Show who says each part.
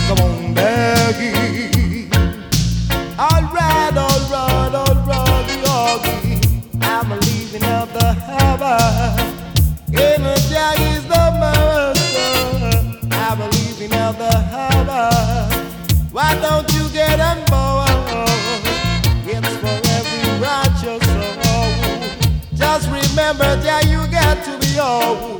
Speaker 1: come on, Becky. Alright, Yogi. I'm leaving out the harbor. In the jag is the master. I'm leaving out the harbor. Why don't you get on board? It's for every righteous soul. Just remember that you got to be old.